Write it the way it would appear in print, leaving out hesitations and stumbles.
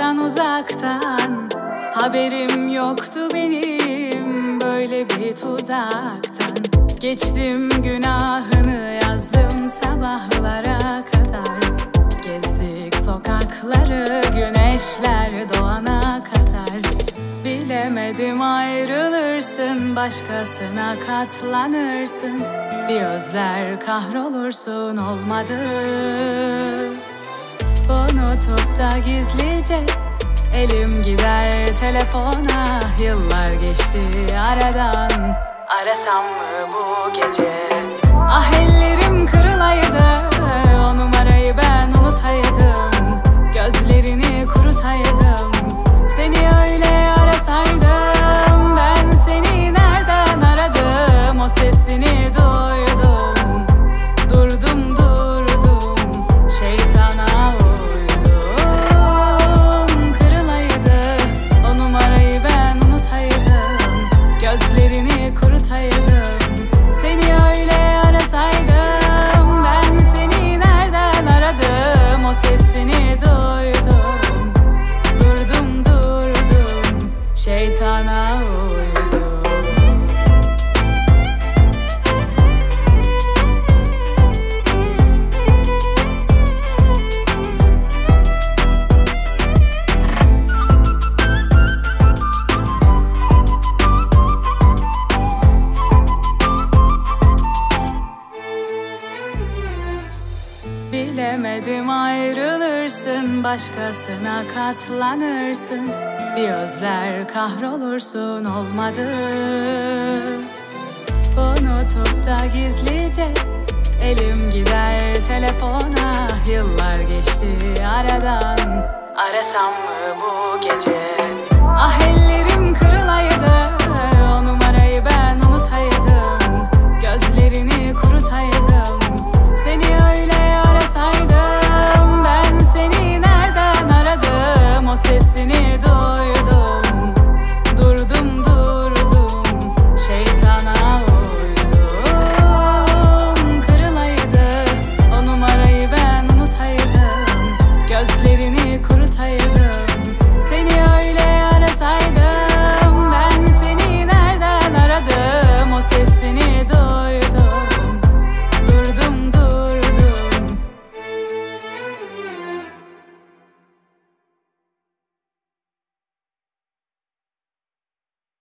uzaktan uzaktan. Haberim yoktu benim böyle bir tuzaktan. Geçtim günahını yazdım sabahlara kadar. Gezdik sokakları güneşler doğana kadar. Bilemedim ayrılırsın, başkasına katlanırsın. Bir özler kahrolursun, olmadı. Unutup da gizlice elim gider telefona. Yıllar geçti aradan, arasam mı bu gece? Ah ellerim kırılaydı, o numarayı ben unutaydım. Gözlerini kurutaydım, seni öyle arasaydım. Ben seni nereden aradım, o sesini duydum. Durdum şeytana uydum. Kırılaydı, o numarayı ben unutaydım. Gözlerini kurutaydım, seni öyle arasaydım. Ben seni nereden aradım, o sesini duydum. Durdum şeytana uydum. Bilemedim ayrılırsın, başkasına katlanırsın. Bir özler kahrolursun, olmadı. Unutup da gizlice elim gider telefona. Yıllar geçti aradan, arasam mı bu gece?